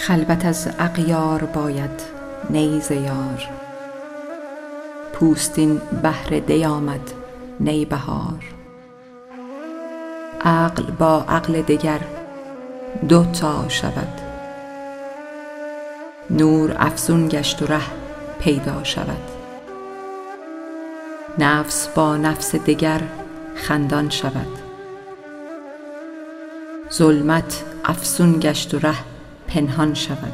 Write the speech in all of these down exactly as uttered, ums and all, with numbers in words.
خلوت از اغیار باید نی ز یار، پوستین بهر دی آمد نی بهار. عقل با عقل دگر دو تا شود، نور افزون گشت و ره پیدا شود. نفس با نفس دگر خندان شود، ظلمت افزون گشت و ره پنهان شود.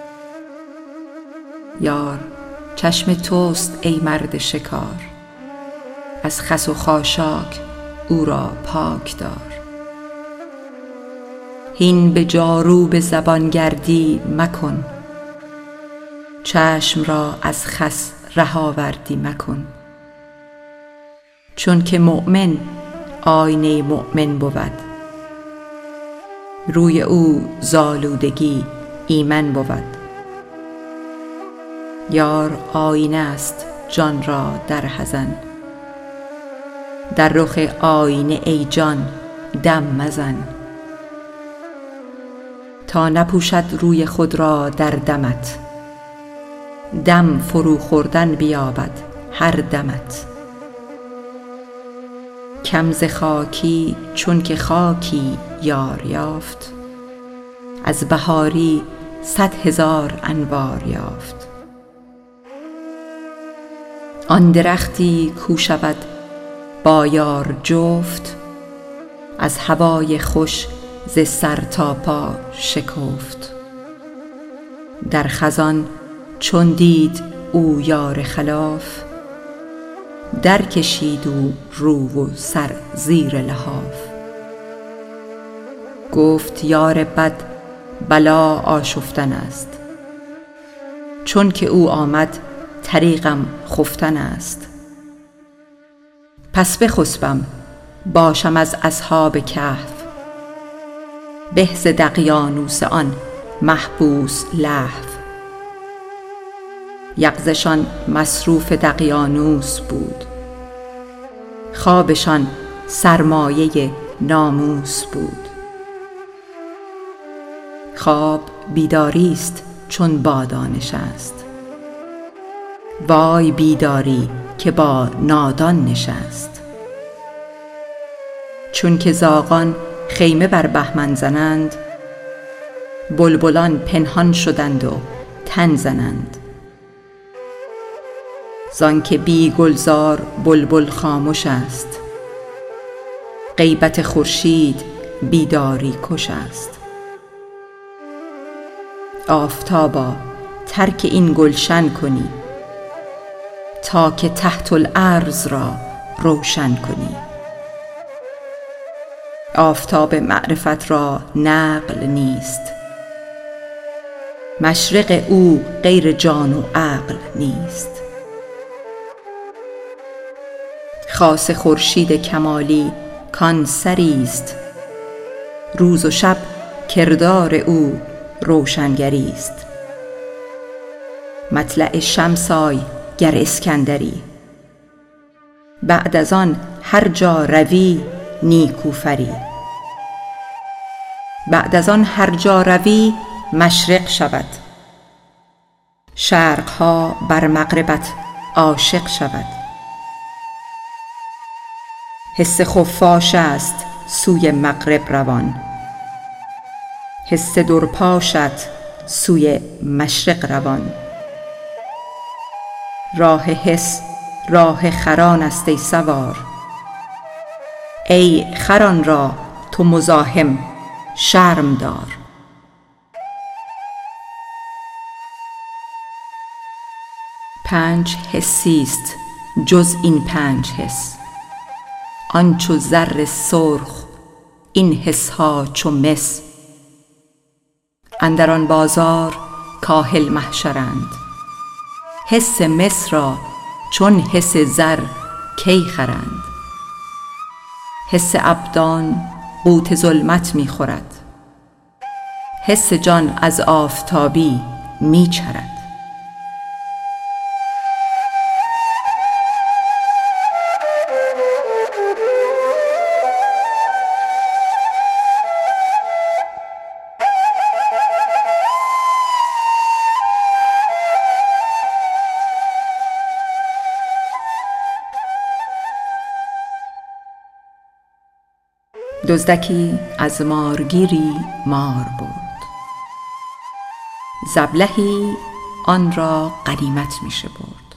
یار چشم توست ای مرد شکار، از خس و خاشاک او را پاک دار. هین به جاروب زبان گردی مکن، چشم را از خس ره آوردی مکن. چون که مؤمن آینه مؤمن بود، روی او ز آلودگی ایمن بود. یار آینه است جان را در حزن، در رخ آینه ای جان دم مزن. تا نپوشد روی خود را در دمت، دم فرو خوردن بیابد هر دمت. کم ز خاکی چون که خاکی یار یافت، از بهاری صد هزار انوار یافت. آن درختی کو شود با یار جفت، از هوای خوش ز سر تا پا شکفت. در خزان چون دید او یار خلاف، در کشید او رو و سر زیر لحاف. گفت یار بد بلا آشفتن است، چون که او آمد طریقم خفتن است. پس بخسبم باشم از اصحاب کهف، به ز دقیانوس آن محبوس لهف. یغزشان مصروف دقیانوس بود، خوابشان سرمایه ناموس بود. خواب بیداری است چون بادا نشست، وای بیداری که با نادان نشست. چون که زاغان خیمه بر بهمن زنند، بلبلان پنهان شدند و تن زنند. زان که بی گلزار بلبل خاموش است، غیبت خورشید بیداری کش است. آفتابا ترک این گلشن کنی، تا که تحت الارض را روشن کنی. آفتاب معرفت را نقل نیست، مشرق او غیر جان و عقل نیست. خاص خورشید کمالی کان سری است، روز و شب کردار او روشنگری است. مطلع شمس آی گر اسکندری، بعد از آن هر جا روی نیکوفری. بعد از آن هر جا روی مشرق شود، شرقها بر مغربت عاشق شود. حس خفاش است سوی مغرب روان، حس درپاشت سوی مشرق روان. راه حس راه خران است ای سوار، ای خران را تو مزاحم شرم دار. پنج حسی است جز این پنج حس، آن چو زر سرخ این حسها چو مس. اندر آن بازار کاهل محشرند، حس مس را چون حس زر کی خرند. حس ابدان قوت ظلمت می خورد، حس جان از آفتابی می چرد. دزدکی از مارگیری مار برد، ز ابلهی آن را غنیمت می شمرد.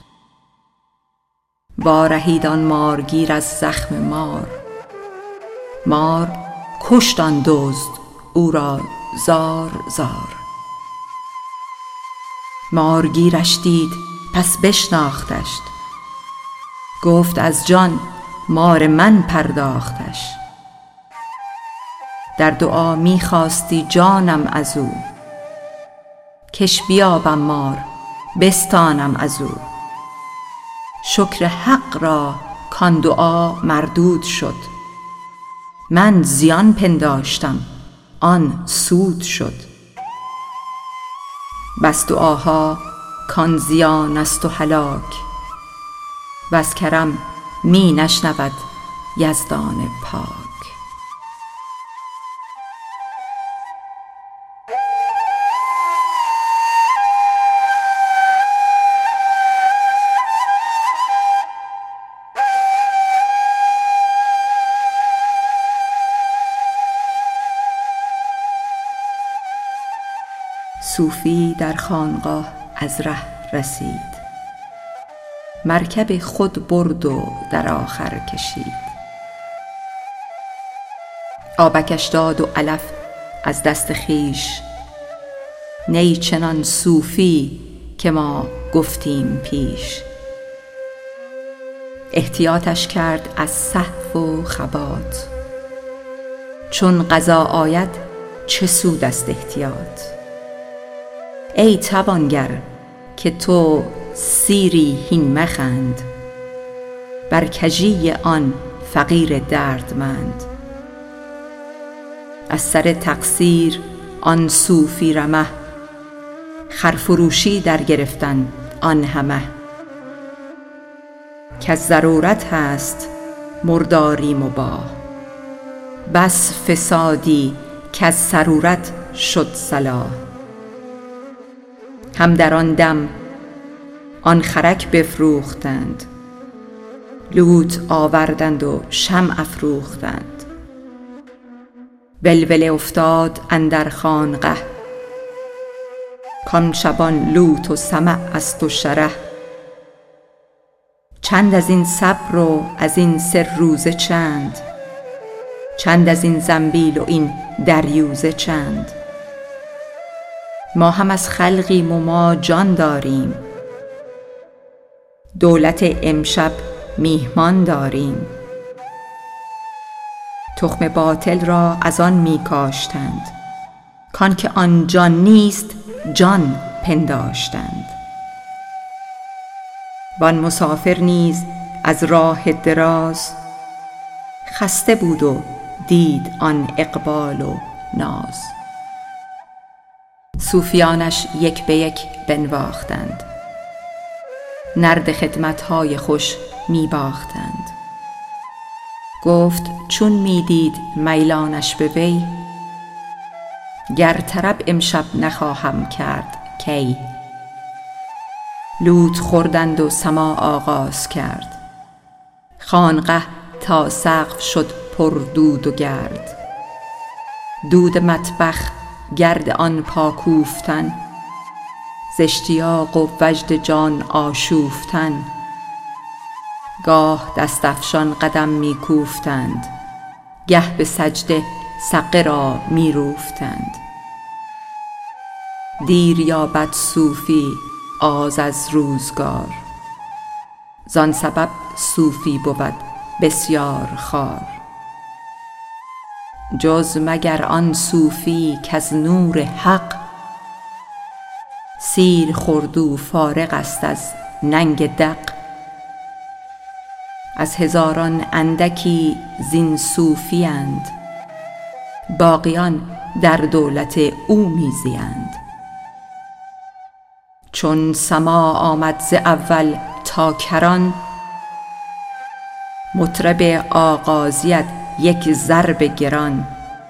وارهید آن مارگیر از زخم مار، مار کشت آن دزد او را زار زار. مارگیرش دید پس بشناختش، گفت از جان مار من پرداختش. در دعا می خواستی جانم از او، کش بیابم مار بستانم از او. شکر حق را کان دعا مردود شد، من زیان پنداشتم آن سود شد. بس دعاها کان زیان است و هلاک، وز کرم می نشنود یزدان پاک. صوفی در خانقاه از ره رسید، مرکب خود برد و در آخر کشید. آبکش داد و علف از دست خویش، نی چنان صوفی که ما گفتیم پیش. احتیاطش کرد از سهو و خبات، چون قضا آید چه سود است احتیاط. ای توانگر که تو سیری هین مخند، بر کژی آن فقیر دردمند. از سر تقصیر آن صوفی رمه، خرفروشی در گرفتن آن همه. کز ضرورت هست مرداری مباح، بس فسادی کز ضرورت شد صلاح. هم در آن دم آن خرک بفروختند، لوت آوردند و شمع افروختند. ولوله افتاد اندر خانقه، کان شبان لوت و سمع است و شره. چند از این صبر و از این سه روزه چند، چند از این زنبیل و این دریوزه چند. ما هم از خلقیم و ما جان داریم، دولت امشب میهمان داریم. تخم باطل را از آن می کاشتند، کان که آن جان نیست جان پنداشتند. وان مسافر نیز از راه دراز، خسته بود و دید آن اقبال و ناز. صوفیانش یک به یک بنواختند، نرد خدمتهای خوش می باختند. گفت چون می دید میلانش به وی، گر طرب امشب نخواهم کرد کی. لوت خوردند و سماع آغاز کرد، خانقه تا سقف شد پر دود و گرد. دود مطبخ گرد آن پاکوفتن، ز اشتیاق و وجد جان آشوفتن. گاه دست افشان قدم می کوفتند، گه به سجده سقه را می روفتند. دیر یابد صوفی آز از روزگار، زان سبب صوفی بود بسیار خوار. جز مگر آن صوفی کز نور حق، سیر خورد و فارغ است از ننگ دق. از هزاران اندکی زین صوفی اند، باقیان در دولت او می زیند. چون سماع آمد ز اول تا کران، مطرب آغازید یک ضرب گران.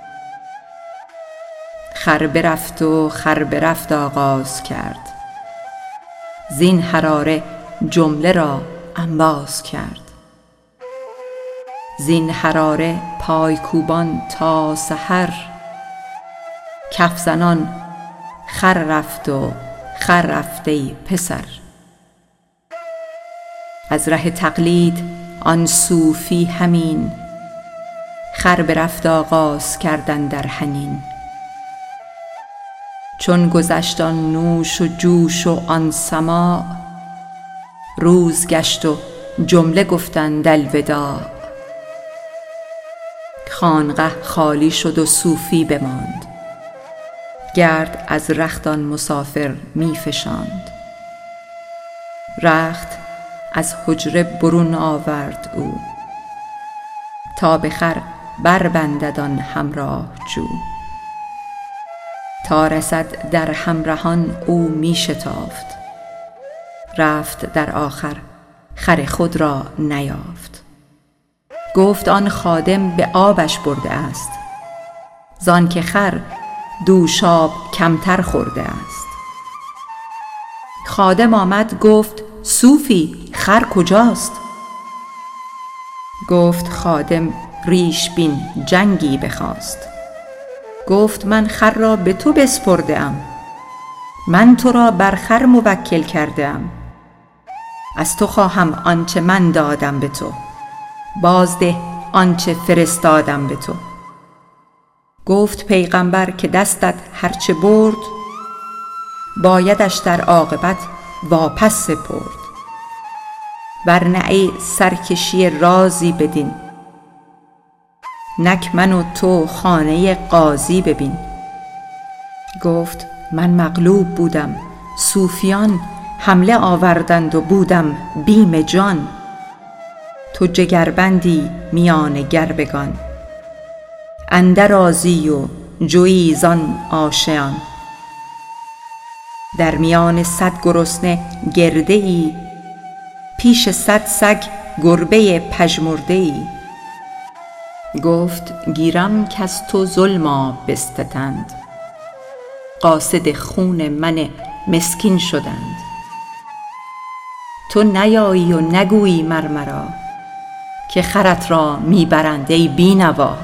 خر برفت و خر برفت آغاز کرد، زین حراره جمله را انباز کرد. زین حراره پای کوبان تا سحر، کف زنان خر رفت و خر رفت ای پسر. از ره تقلید آن صوفی همین، خر برفت آغاز کردن در حنین. چون گذشت آن نوش و جوش و آن سماع، روز گشت و جمله گفتند الوداع. خانقه خالی شد و صوفی بماند، گرد از رخت آن مسافر می فشاند. رخت از حجره برون آورد او، تا به خر بربندد آن همراه جو. تا رسد در همرهان او می شتافت، رفت در آخر خر خود را نیافت. گفت آن خادم به آبش برده است، زان که خر دوش آب کمتر خورده است. خادم آمد گفت صوفی خر کجاست؟ گفت خادم ریش بین جنگی بخواست. گفت من خر را به تو بسپرده ام، من تو را بر خر موکل کرده ام. از تو خواهم آنچه من دادم به تو، بازده آنچه فرستادم به تو. گفت پیغمبر که دستت هرچه برد، بایدش در عاقبت واپس سپرد. ورنه ای سرکشی رازی بدین، نک من و تو خانه قاضی ببین. گفت من مغلوب بودم، صوفیان حمله آوردند و بودم بیم جان. تو جگربندی میان گربگان، اندر آزی و جویی زان آشیان. در میان صد گرسنه گرده ای، پیش صد سگ گربه پژمرده ای. گفت گیرم کز تو ظلما بستدند، قاصد خون من مسکین شدند. تو نیایی و نگویی مر مرا، که خرت را می برند ای بینوا.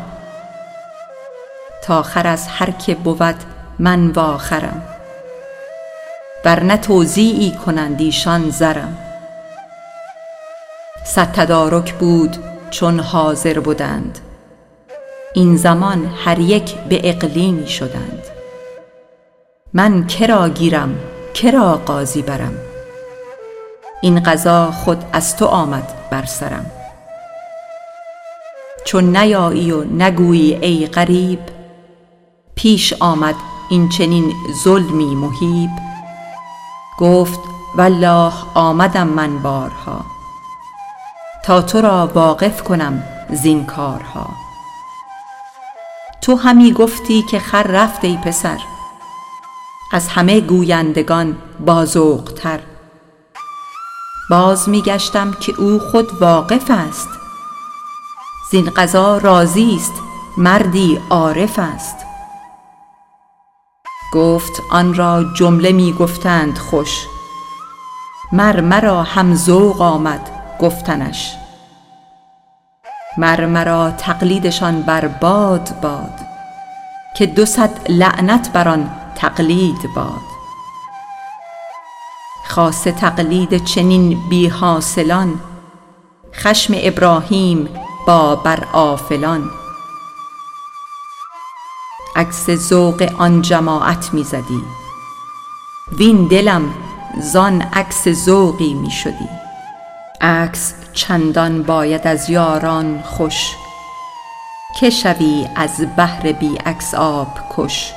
تا خر از هر که بود من واخرم، ورنه توزیعی کنند ایشان زرم. صد تدارک بود چون حاضر بودند، این زمان هر یک به اقلیمی شدند. من کرا گیرم کرا قاضی برم، این قضا خود از تو آمد بر سرم. چون نیایی و نگویی ای غریب، پیش آمد این چنین ظلمی مهیب. گفت والله آمدم من بارها، تا تو را واقف کنم زین کارها. تو همی گفتی که خر رفت ای پسر، از همه گویندگان باذوق تر. باز می گشتم که او خود واقف است، زین قضا راضی است مردی عارف است. گفت آن را جمله می گفتند خوش، مر مرا هم ذوق آمد گفتنش. مر مرا تقلیدشان بر باد باد، که دو صد لعنت بر آن تقلید باد. خاصه تقلید چنین بی حاصلان، خشم ابراهیم با بر غافلان. عکس ذوق آن جماعت می زدی، وین دلم زان عکس ذوقی می شدی. عکس چندان باید از یاران خوش، که شوی از بحر بی عکس آب کش.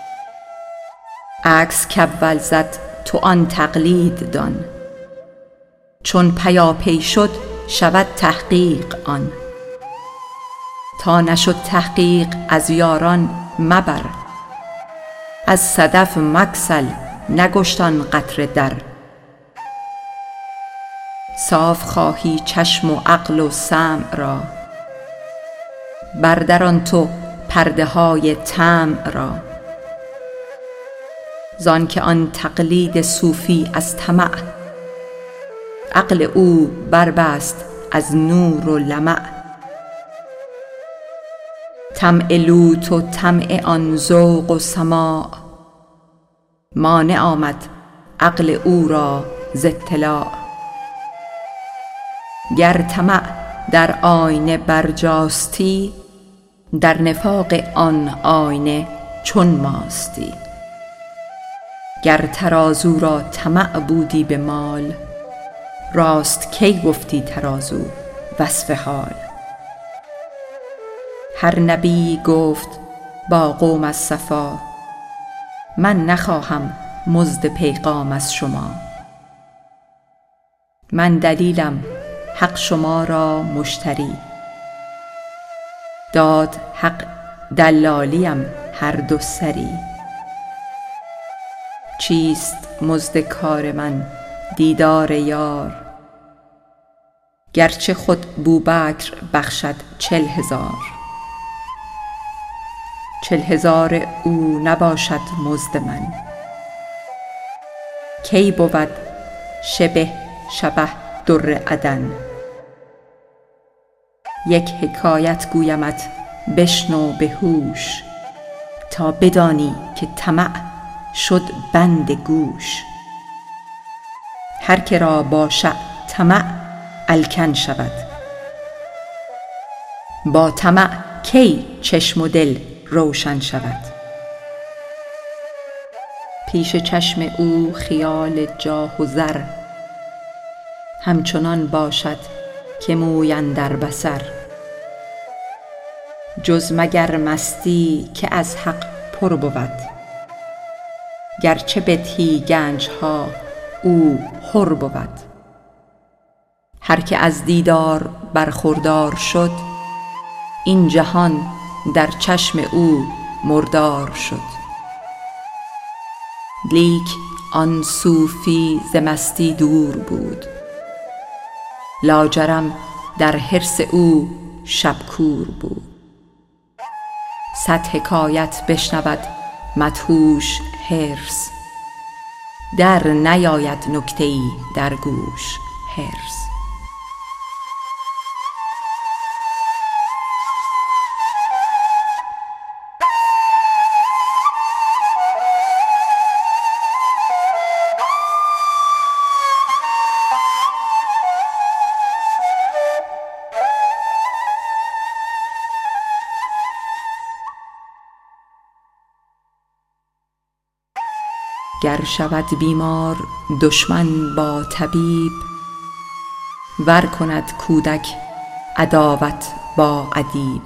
عکس کاول زد تو آن تقلید دان، چون پیاپی شد شود تحقیق آن. تا نشد تحقیق از یاران مبر، از صدف مگسل نگشت آن قطره در. صاف خواهی چشم و عقل و سمع را، بردران تو پرده های طمع را. زان که آن تقلید صوفی از طمع، عقل او بربست از نور و لمع. طمع لوط و طمع آن ذوق و سماع، مانع آمد عقل او را ز اطلاع. گر طمع در آینه برجاستی، در نفاق آن آینه چون ماستی. گر ترازو را طمع بودی به مال، راست کی گفتی ترازو وصف حال. هر نبی گفت با قوم از صفا، من نخواهم مزد پیغام از شما. من دلیلم حق شما را مشتری، داد حق دلالیم هر دو سری. چیست مزد کار من دیدار یار، گرچه خود بوبکر بخشد چل هزار. چل هزار او نباشد مزد من، کی بود شبه شبه در عدن. یک حکایت گویمت بشنو به هوش، تا بدانی که طمع شد بند گوش. هر که را باشد طمع الکن شود، با طمع کی چشم و دل روشن شود. پیش چشم او خیال جاه و زر، همچنان باشد که موی اندر بصر. جز مگر مستی که از حق پر بود، گرچه بدهی گنج ها او حر بود. هر که از دیدار برخوردار شد، این جهان در چشم او مردار شد. لیک آن صوفی ز مستی دور بود، لاجرم در حرص او شب کور بود. صد حکایت بشنود مدهوش حرص، در نیاید نکته ای در گوش حرص. گر شود بیمار دشمن با طبیب، ور کند کودک عداوت با ادیب.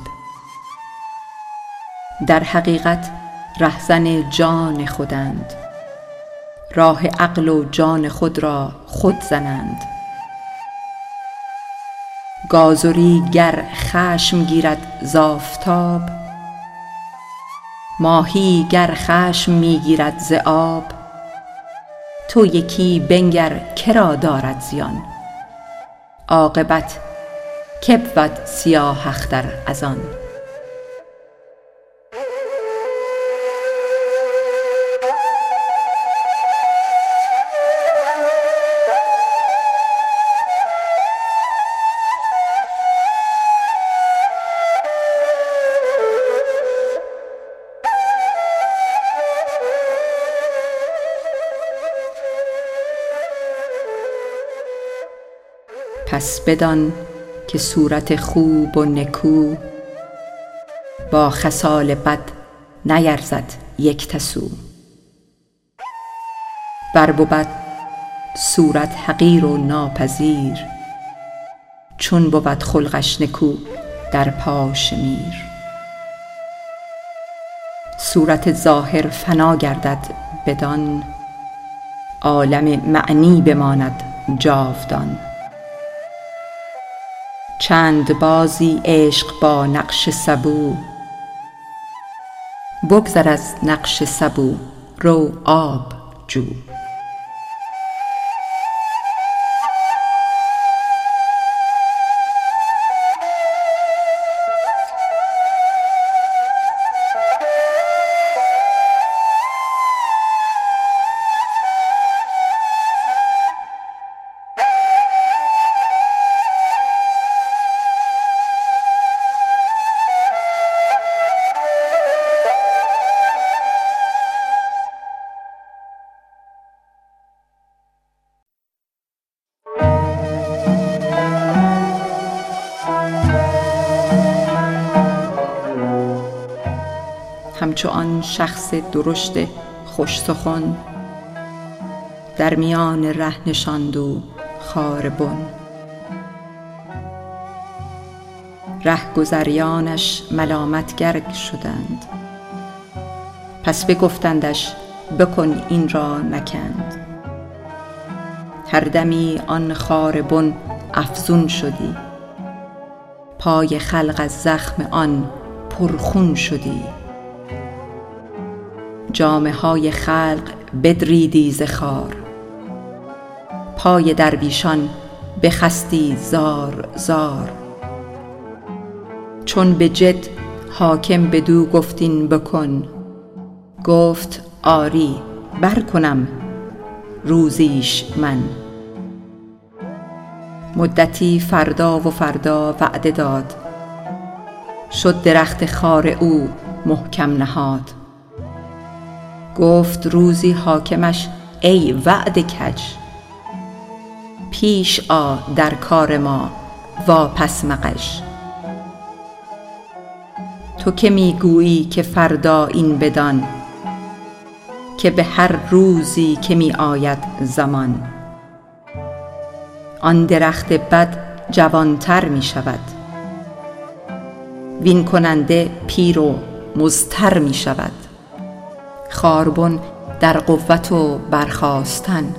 در حقیقت رهزن جان خودند، راه عقل و جان خود را خود زنند. گازری گر خشم گیرد ز آفتاب، ماهی گر خشم می گیرد ز آب. تو یکی بنگر که را دارد زیان، عاقبت که بود سیاه اختر از آن. پس بدان که صورت خوب و نکو، با خصال بد نیرزد یک تسو. ور بود صورت حقیر و ناپذیر، چون بود خلقش نکو در پاش میر. صورت ظاهر فنا گردد بدان، عالم معنی بماند جاودان. چند بازی عشق با نقش سبو، بگذر از نقش سبو رو آب جو. همچو آن شخص درشت خوش سخن، در میان ره نشاند او خار بن. رهگذریانش ملامتگر شدند، پس بگفتندش بکن این را نکند. هر دمی آن خار بن افزون شدی، پای خلق از زخم آن پرخون شدی. جامه های خلق بدریدی ز خار، پای درویشان بخستی زار زار. چون به جد حاکم بدو گفت این بکن، گفت آری برکنم روزیش من. مدتی فردا و فردا وعده داد، شد درخت خار او محکم نهاد. گفت روزی حاکمش ای وعده کج، پیش آ در کار ما واپس مغژ. تو که می گویی که فردا این بدان، که به هر روزی که می آید زمان. آن درخت بد جوانتر می شود، وین کننده پیر و مضطر می شود. خاربن در قوت و برخاستن،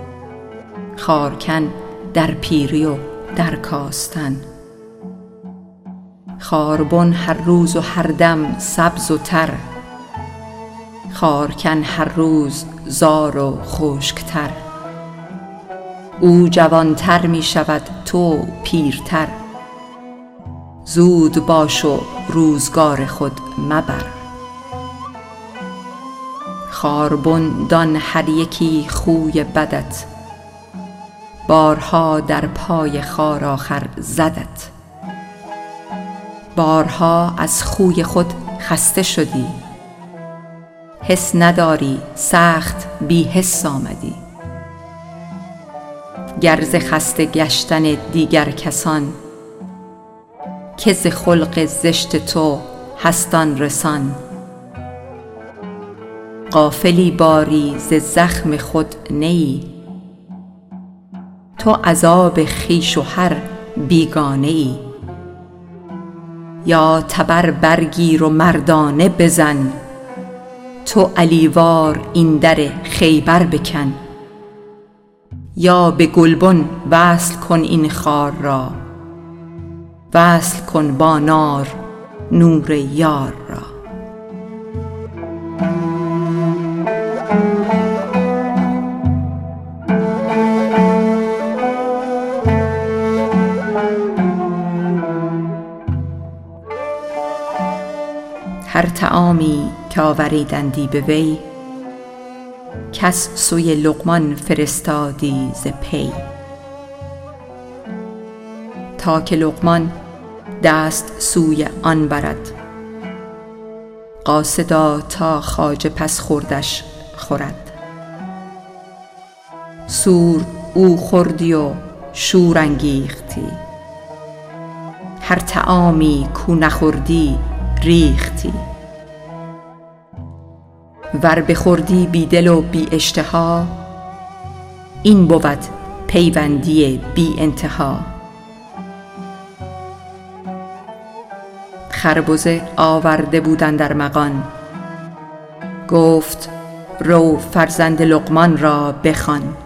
خارکن در پیری و در کاستن. خاربن هر روز و هر دم سبز و تر، خارکن هر روز زار و خشکتر. او جوانتر می شود تو پیرتر، زود باش و روزگار خود مبر. خاربن دان هر یکی خوی بدت، بارها در پای خار آخر زدت. بارها از خوی خود خسته شدی، حس نداری سخت بی حس آمدی. گر ز خسته گشتن دیگر کسان، که ز خلق زشت تو هست آن رسان. غافلی باری ز زخم خود نه ای، تو عذاب خویش و هر بیگانه ای. یا تبر برگیر و مردانه بزن، تو علی وار این در خیبر بکن. یا به گلبن وصل کن این خار را، وصل کن با نار نور یار را. هر طعامی که آوریدندی به وی، کس سوی لقمان فرستادی ز پی. تا که لقمان دست سوی آن برد، قاصدا تا خواجه پس خوردش خورد. سور او خوردی و شور انگیختی، هر طعامی کو نخوردی ریختی. ور بخوردی بی دل و بی اشتها، این بود پیوندی بی انتها. خربزه آورده بودند در مغان، گفت رو فرزند لقمان را بخوان.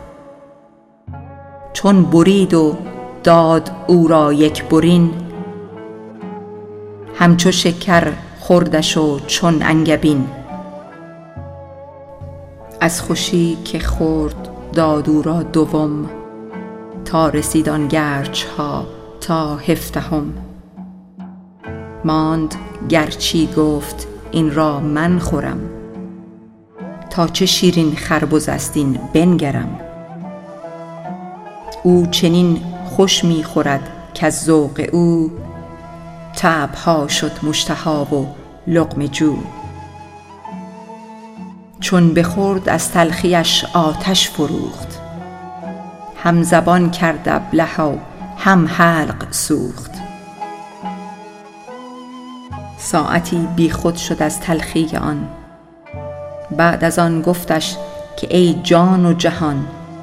چون برید و داد او را یک برین، همچو شکر خوردش و چون انگبین. از خوشی که خورد داد او را دوم، تا رسید آن گرچ ها تا هفدهم. ماند گرچی گفت این را من خورم، تا چه شیرین خربزه است این بنگرم. او چنین خوش می خورد کز ذوق او، طبع ها شد مشتها و لقمه جو. چون بخورد از تلخیش آتش فروخت، هم زبان کرد ابله و هم حلق سوخت. ساعتی بی خود شد از تلخی آن. بعد از آن گفتش که ای جان و جهان،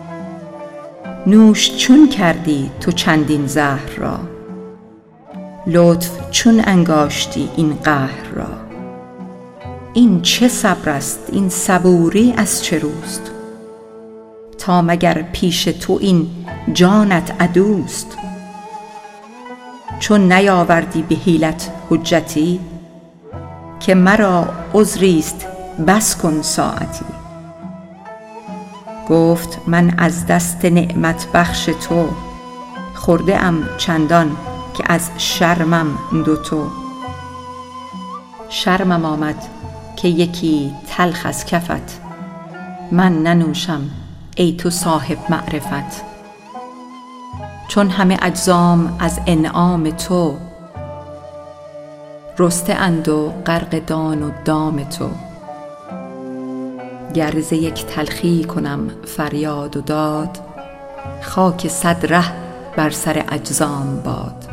نوش چون کردی تو چندین زهر را؟ لطف چون انگاشتی این قهر را؟ این چه صبر است، این صبوری از چه روست؟ تا مگر پیش تو این جانت عدوست؟ چون نیاوردی به حیلت حجتی، که مرا عذریست بس کن ساعتی. گفت من از دست نعمت بخش تو، خورده ام چندان که از شرمم دوتو. شرمم آمد که یکی تلخ از کفت، من ننوشم ای تو صاحب معرفت. چون همه اجزام از انعام تو، رسته اند و غرق دان و دام تو. گر ز یک تلخی کنم فریاد و داد، خاک صد ره بر سر اجزام باد.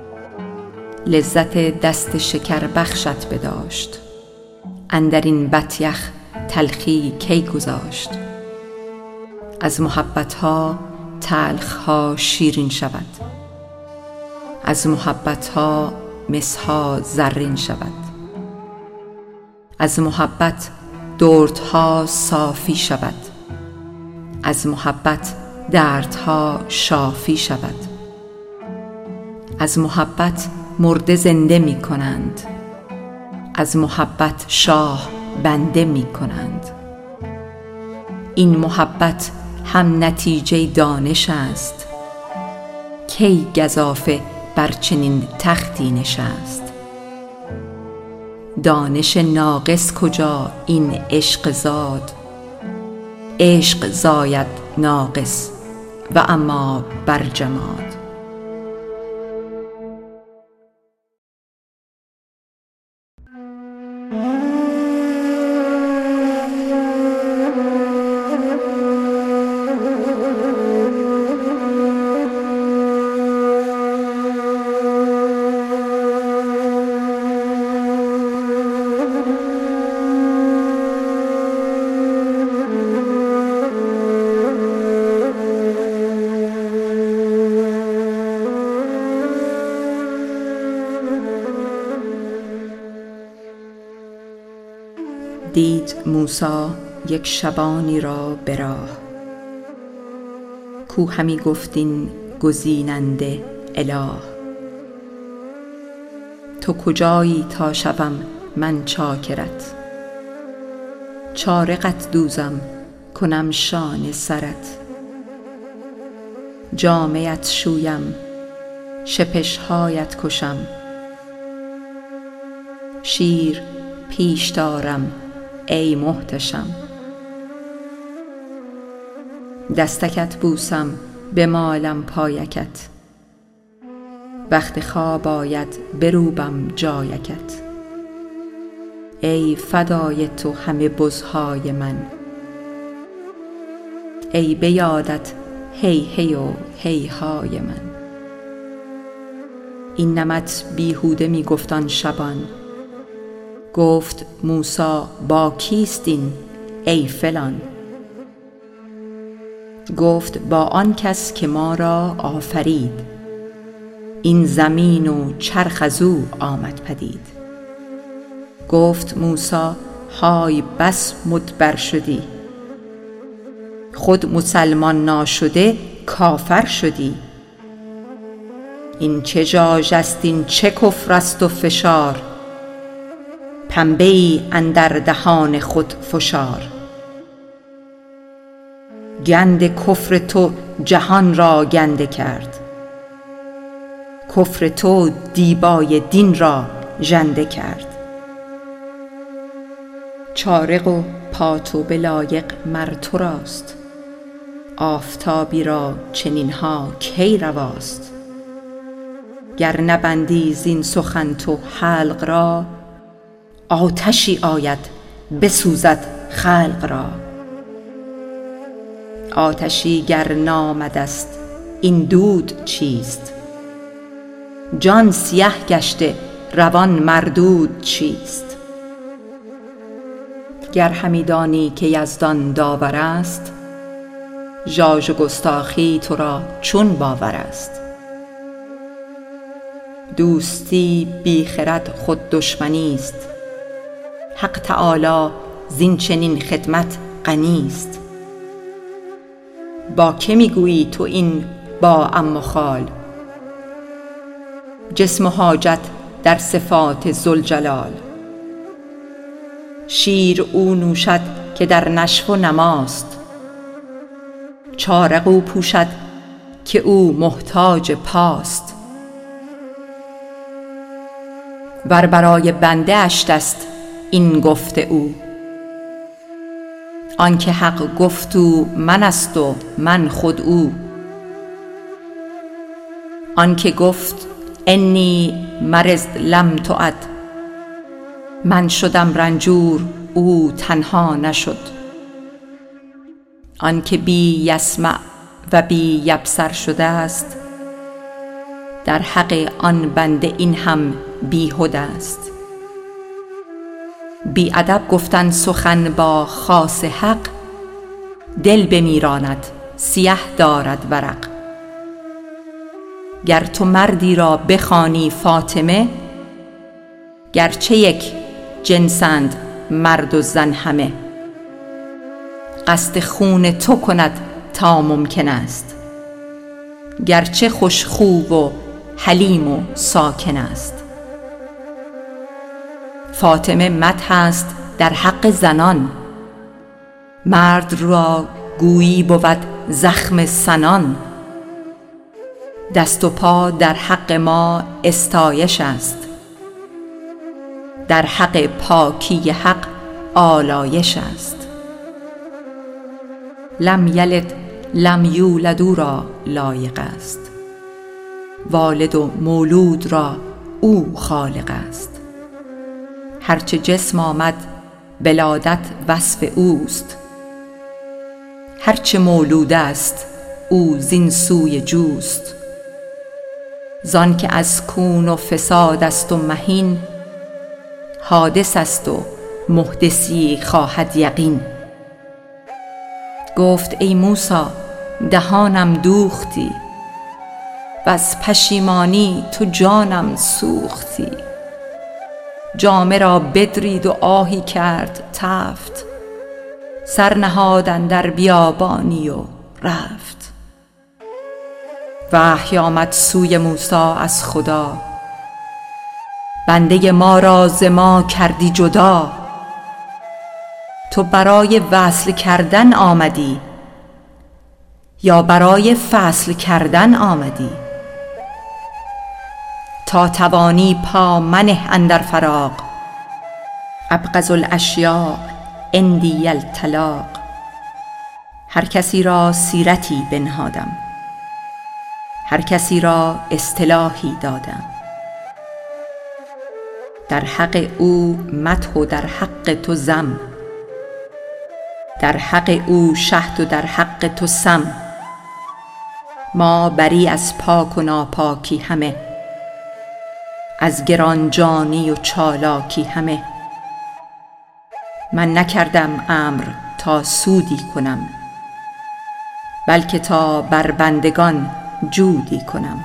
لذت دست شکر بخشت بداشت، اندرین بطیخ تلخی کی گذاشت؟ از محبتها تلخها شیرین شود، از محبتها مسها زرین شود. از محبت دردها صافی شود، از محبت دردها شافی شود. از محبت مرده زنده می کنند، از محبت شاه بنده می کنند. این محبت هم نتیجه دانش است، کی گزافه بر چنین تختی نشست؟ دانش ناقص کجا این عشق زاد؟ عشق زاید ناقص و اما بر جماد. دید موسی یک شبانی را به راه، کو همی گفت این گزیننده اله. تو کجایی تا شوم من چاکرت؟ چارقت دوزم کنم شانه سرت. جامه ات شویم شپشهایت کشم، شیر پیش دارم ای محتشم. دستکت بوسم بمالم پایکت، وقت خواب آید بروبم جایکت. ای فدای تو همه بزهای من، ای به یادت هی هی و هی های من. این نمط بیهوده می گفت آن شبان، گفت موسی با کیست این ای فلان؟ گفت با آن کس که ما را آفرید، این زمین و چرخ از او آمد پدید. گفت موسی های بس مدبر شدی، خود مسلمان ناشده کافر شدی. این چه ژاژ است، این چه کفر است و فشار، پنبه ای اندر دهان خود فشار. گند کفر تو جهان را گنده کرد، کفر تو دیبای دین را ژنده کرد. چارق و پاتوبه لایق مر تو راست، آفتابی را چنین ها کی رواست؟ گر نبندی زین سخن تو حلق را، آتشی آید بسوزد خلق را. آتشی گر نامد است این دود چیست؟ جان سیه گشته روان مردود چیست؟ گر همی دانی که یزدان داور است، ژاژ و گستاخی تو را چون باور است؟ دوستی بی خرد خود دشمنی است، حق تعالی زین چنین خدمت غنی است. با که می گویی تو این با عم و خال؟ جسم و حاجت در صفات ذوالجلال. شیر او نوشد که در نشو و نماست، چارق او پوشد که او محتاج پاست. ور برای بنده اش است این گفت او، آنکه حق گفت او من است و من خود او. آنکه گفت انی مرض لم تعد، من شدم رنجور او تنها نشد. آنکه بی یسمع و بی یبصر شده است، در حق آن بنده این هم بیهده است. بی ادب گفتن سخن با خاص حق، دل بمیراند سیه دارد ورق. گر تو مردی را بخوانی فاطمه، گرچه یک جنسند مرد و زن همه. قصد خون تو کند تا ممکن است، گرچه خوش خو و حلیم و ساکن است. فاطمه مدح است در حق زنان، مرد را گویی بود زخم سنان. دست و پا در حق ما استایش است، در حق پاکی حق آلایش است. لم یلد لم یولد او را لایق است، والد و مولود را او خالق است. هرچه جسم آمد ولادت وصف اوست، هرچه مولود است او زین سوی جوست. زان که از کون و فساد است و مهین، حادث است و محدثی خواهد یقین. گفت ای موسی دهانم دوختی، وز پشیمانی تو جانم سوختی. جامه را بدرید و آهی کرد تفت، سر نهاد اندر بیابانی و رفت. وحی آمد سوی موسی از خدا، بنده ما را ز ما کردی جدا. تو برای وصل کردن آمدی یا برای فصل کردن آمدی؟ تا توانی پا منه اندر فراق، ابغض الاشیاء عندی الطلاق. هر کسی را سیرتی بنهادم، هر کسی را اصطلاحی دادم. در حق او مدح و در حق تو ذم، در حق او شهد و در حق تو سم. ما بری از پاک و ناپاکی همه، از گرانجانی و چالاکی همه. من نکردم امر تا سودی کنم، بلکه تا بر بندگان جودی کنم.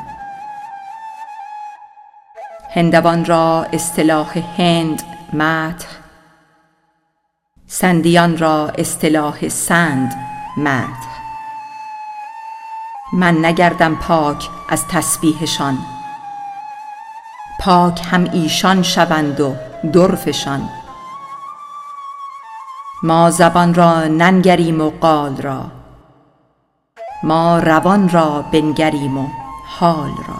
هندوان را اصطلاح هند مدح، سندیان را اصطلاح سند مدح. من نگردم پاک از تسبیحشان، پاک هم ایشان شوند و درفشان. ما زبان را ننگریم و قال را، ما روان را بنگریم و حال را.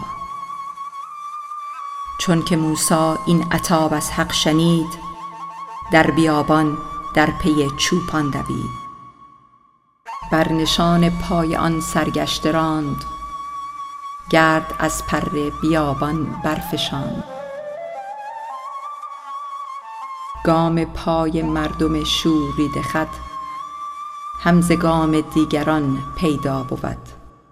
چون که موسی این عتاب از حق شنید، در بیابان در پی چوپان دوید. بر نشان پای آن سرگشته راند، گرد از پر بیابان برفشاند. گام پای مردم شوریده خط، هم ز گام دیگران پیدا بود.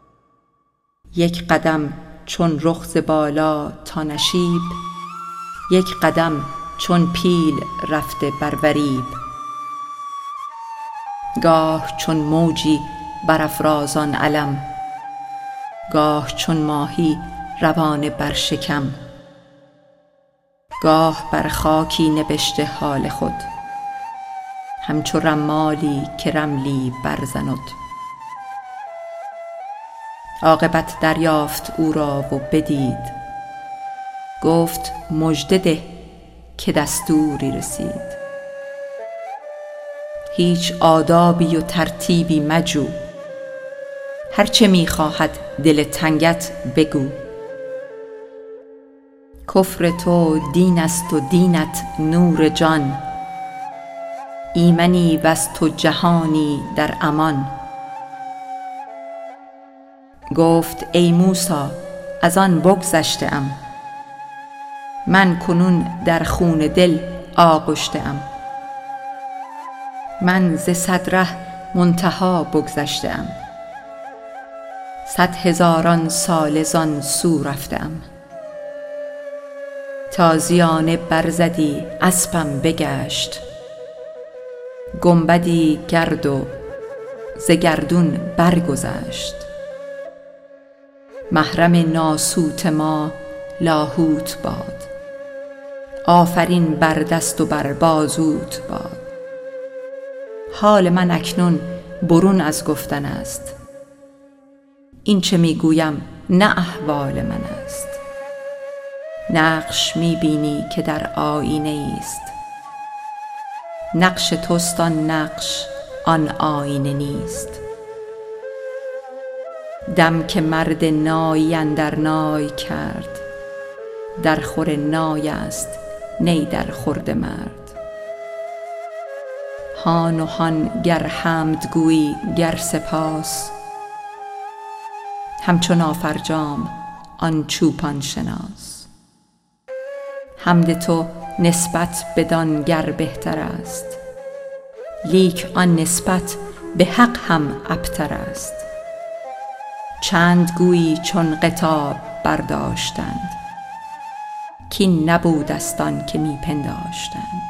یک قدم چون رخ ز بالا تا نشیب، یک قدم چون پیل رفته بر وریب، گاه چون موجی برافرازان علم، گاه چون ماهی روانه بر شکم، گاه بر خاکی نبشته حال خود، همچو رمالی که رملی برزند. عاقبت دریافت او را و بدید، گفت مژده ده که دستوری رسید. هیچ آدابی و ترتیبی مجو، هرچه می خواهد دل تنگت بگو. کفر تو دین است و دینت نور جان، ایمنی وز تو جهانی در امان. گفت ای موسی از آن بگذشته ام، من کنون در خون دل آغشته ام. من ز صد ره منتهی بگذشته ام، صد هزاران ساله زان سو رفته ام. تازیانه برزدی اسپم بگشت، گنبدی گرد و ز گردون برگذشت. محرم ناسوت ما لاهوت باد، آفرین بر دست و بر بازوت باد. حال من اکنون برون از گفتن است، این چه می گویم نه احوال من است. نقش می بینی که در آیینه است، نقش توست آن نقش آن آیینه نیست. دم که مرد نایی اندر نای کرد، در خور نای است نی در خورد مرد. هان و هان گر حمد گویی گر سپاس، همچو نافرجام آن چوپان شناس. حمد تو نسبت بدان گر بهتر است، لیک آن نسبت به حق هم ابتر است. چند گویی چون قطاب برداشتند، کین نبود است آن که می پنداشتند.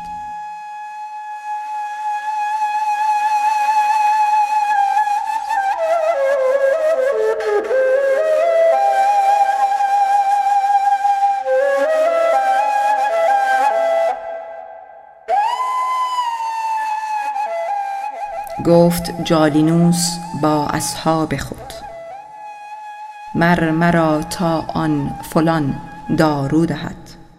گفت جالینوس با اصحاب خود، مر مرا تا آن فلان دارو دهد.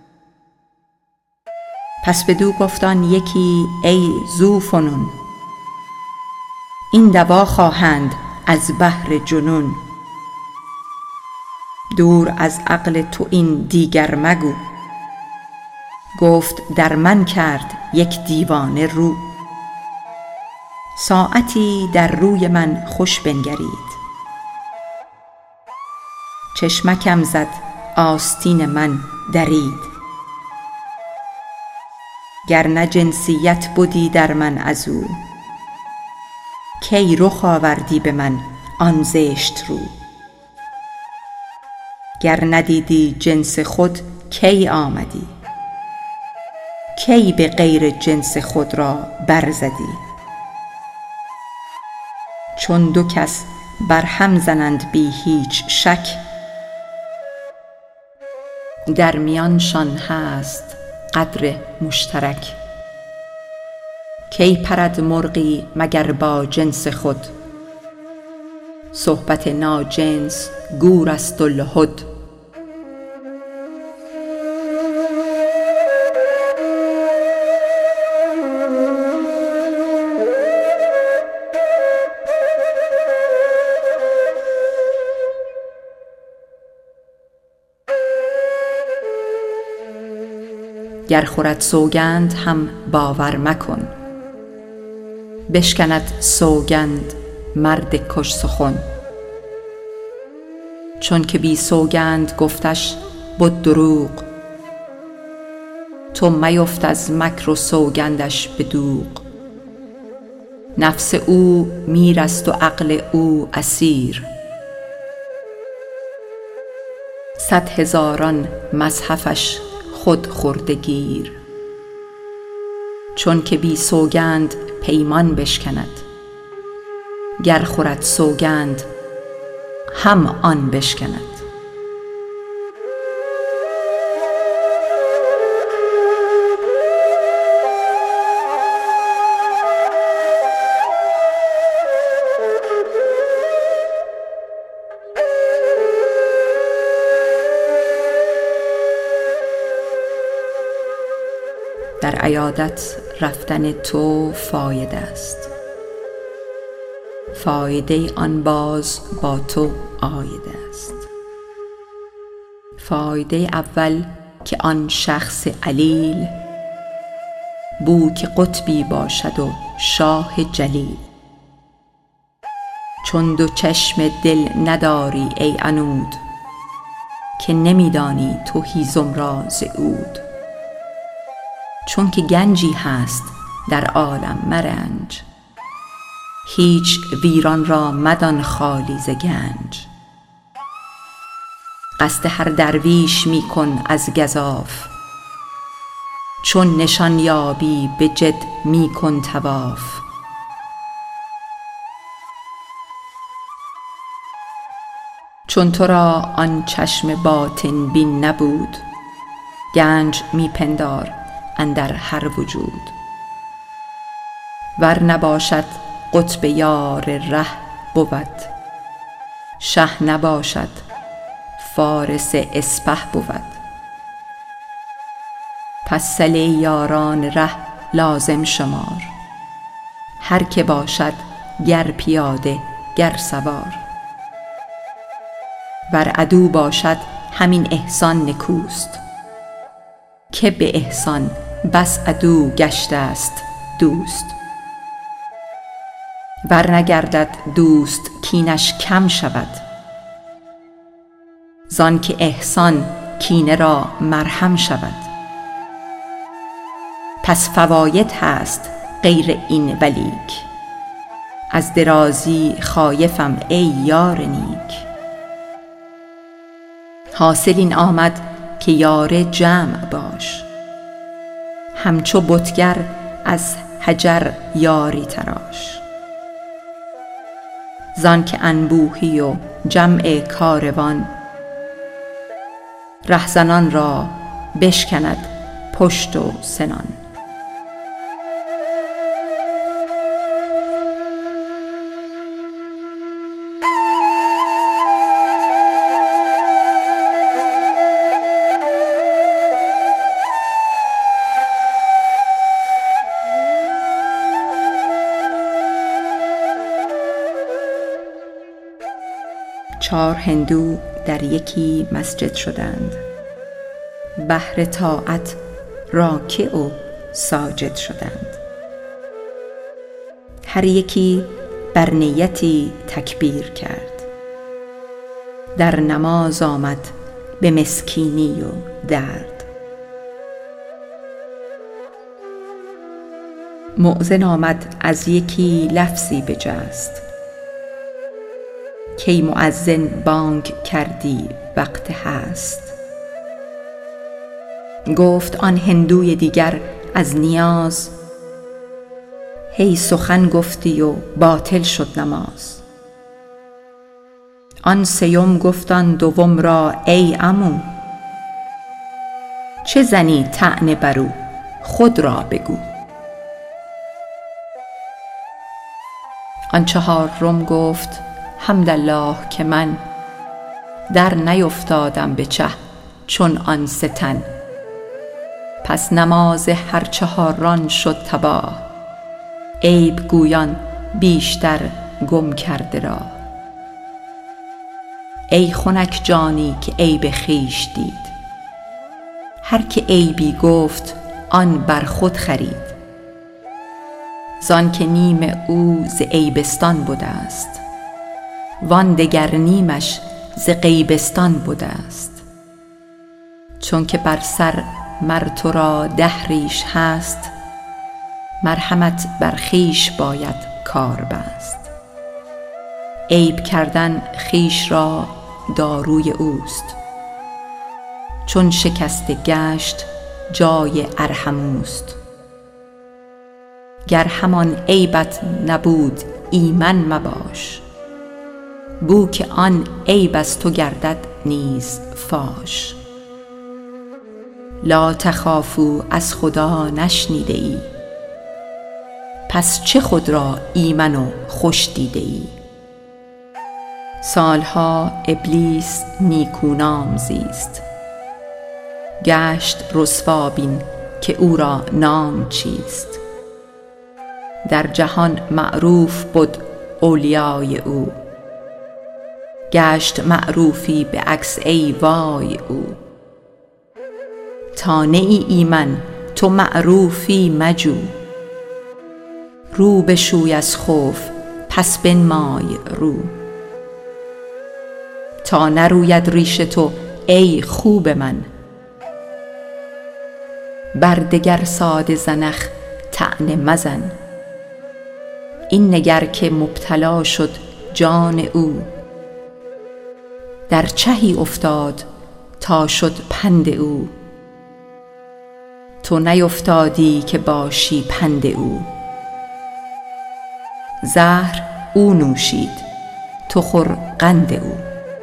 پس بدو گفت آن یکی ای ذوفنون، این دوا خواهند از بهر جنون. دور از عقل تو این دیگر مگو، گفت در من کرد یک دیوانه رو. ساعتی در روی من خوش بنگرید، چشمکم زد آستین من درید. گر نه جنسیت بدی در من ازو، کی رخ آوردی به من آن زشت رو. گر ندیدی جنس خود کی آمدی، کی به غیر جنس خود را برزدی. چون دو کس بر هم زنند بی هیچ شک، در میانشان هست قدر مشترک. کی پرد مرغی مگر با جنس خود، صحبت ناجنس گور است و لحد. گر خورد سوگند هم باور مکن، بشکند سوگند مرد کش سخن. چون که بی سوگند گفتش بد دروغ، تو میفت از مکر و سوگندش به دوغ. نفس او میر است و عقل او اسیر، صد هزاران مصحفش خود خورده گیر. چون که بی سوگند پیمان بشکند، گر خورد سوگند هم آن بشکند. در عیادت رفتن تو فایده است، فایده آن باز با تو عاید است. فایده اول که آن شخص علیل، بو که قطبی باشد و شاه جلیل. چون دو چشم دل نداری ای عنود، که نمیدانی تو هیزم را ز عود. چون که گنجی هست در عالم مرنج، هیچ ویران را مدان خالی ز گنج. قصد هر درویش می کن از گزاف، چون نشان یابی به جد می کن طواف. چون تو را آن چشم باطن بین نبود، گنج می پندار اندر هر وجود. ور نباشد قطب یار ره بود، شه نباشد فارس اسپه بود. پس صله یاران ره لازم شمار، هر که باشد گر پیاده گر سوار. ور عدو باشد همین احسان نکوست، که به احسان بس عدو گشته است دوست. ور نگردد دوست کینش کم شود، زان که احسان کینه را مرهم شود. پس فواید هست غیر این ولیک، از درازی خایفم ای یار نیک. حاصل این آمد که یار جمع باش، همچو بتگر از حجر یاری تراش. زان که انبوهی و جمع کاروان، رهزنان را بشکند پشت و سنان. چهار هندو در یکی مسجد شدند، بهر طاعت راکع و ساجد شدند. هر یکی بر نیتی تکبیر کرد، در نماز آمد به مسکینی و درد. مؤذن آمد از یکی لفظی بجست، کی مؤذن بانگ کردی وقت هست. گفت آن هندوی دیگر از نیاز، هی سخن گفتی و باطل شد نماز. آن سیم گفت آن دوم را ای عمو، چه زنی طعنه برو خود را بگو. آن چهارم گفت حمدالله که من، در نیفتادم به چه چون آن سه تن. پس نماز هر چهاران شد تباه، عیب گویان بیشتر گم کرده راه. ای خنک جانی که عیب خویش دید، هر که عیبی گفت آن بر خود خرید. زان که نیم او ز عیبستان بوده است، وان دگر نیمش ز غیبستان بوده است. چون که بر سر مر تو را ده ریش هست، مرحمت بر خویش باید کار بست. عیب کردن خویش را داروی اوست، چون شکسته گشت جای ارحموست. گر همان عیبت نبود ایمن مباش، بو که آن عیب از تو گردد نیز فاش. لا تخافوا از خدا نشنیده ای، پس چه خود را ایمن و خوش دیده ای. سالها ابلیس نیکونام زیست، گشت رسوا بین که او را نام چیست. در جهان معروف بود اولیای او، گشت معروفی به عکس ای وای او. تا نه ای ایمن تو معروفی مجو، رو بشوی از خوف پس بنمای رو. تا نروید ریش تو ای خوب من، بر دگر ساده زنخ طعنه مزن. این نگر که مبتلا شد جان او، در چهی افتاد تا شد پند او. تو نیفتادی که باشی پند او، زهر او نوشید تو خور قند او.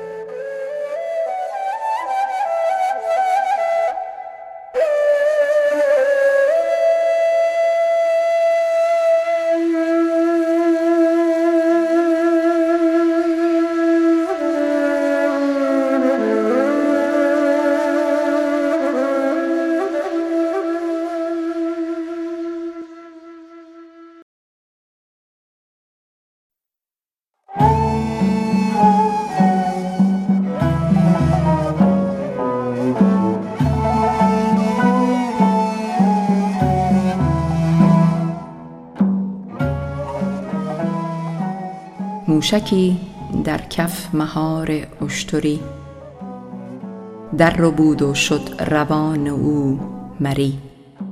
موشکی در کف مهار اشتری، در ربود و شد روان او مری.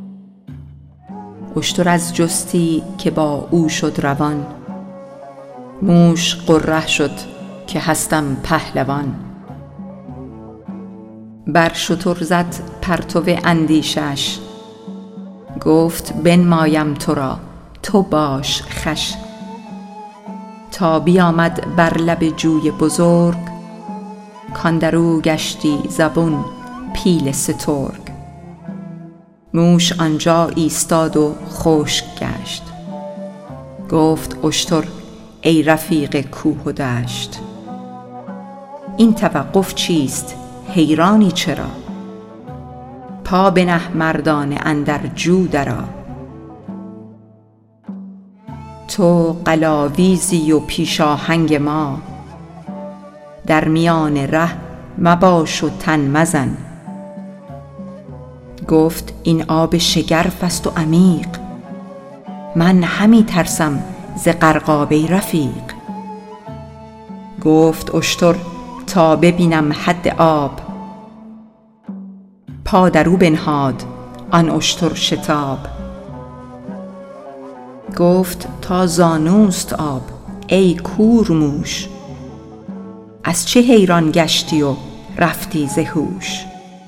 اشتر از جستی که با او شد روان، موش قره شد که هستم پهلوان. بر شتر زد پرتو اندیشش، گفت بنمایم تو را تو باش خوش. تا بیامد بر لب جوی بزرگ، کاندرو گشتی زبون پیل سترگ. موش آنجا ایستاد و خشک گشت، گفت اشتر ای رفیق کوه و دشت. این توقف چیست حیرانی چرا، پا بنه مردانه اندر جو درآ. تو قلاویزی و پیش آهنگ ما، در میان ره مباش و تن مزن. گفت این آب شگرف است و عمیق، من همی ترسم ز غرقاب ای رفیق. گفت اشتر تا ببینم حد آب، پا در او بنهاد آن اشتر شتاب. گفت تا زانوست آب ای کورموش، از چه حیران گشتی و رفتی ز هوش.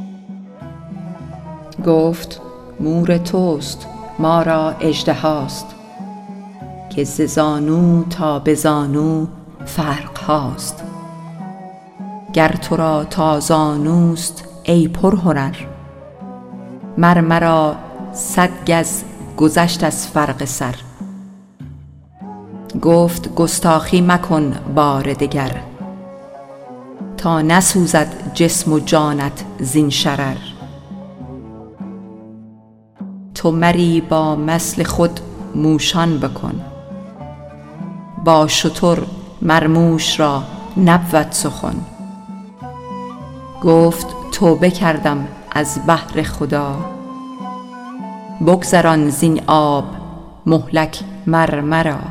گفت مور توست ما را اژدهاست، که ز زانو تا به زانو فرق هاست. گر تو را تا زانوست ای پرهنر، مر مرا صد گز گذشت از فرق سر. گفت گستاخی مکن بار دگر، تا نسوزد جسم و جانت زین شرر. تو مری با مثل خود موشان بکن، با شتر مر موش را نبود سخن. گفت توبه کردم از بهر خدا، بگذران زین آب مهلک مر مرا.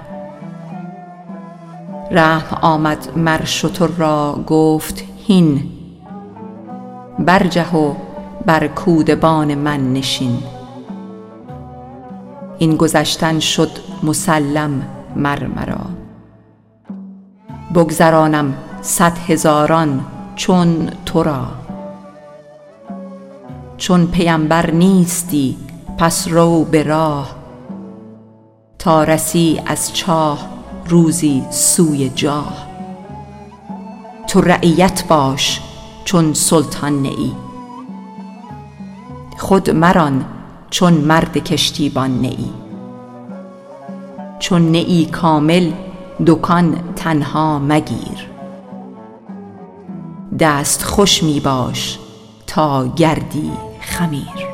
رحم آمد مر شتر را گفت هین، برجه و بر کودبان من نشین. این گذشتن شد مسلم مر مرا، بگذرانم صد هزاران چون تو را. چون پیمبر نیستی پس رو به راه، تا رسی از چاه روزی سوی جاه. تو رعیت باش چون سلطان نه ای، خود مران چون مرد کشتیبان نه ای. چون نه ای کامل دکان تنها مگیر، دست خوش می باش تا گردی خمیر.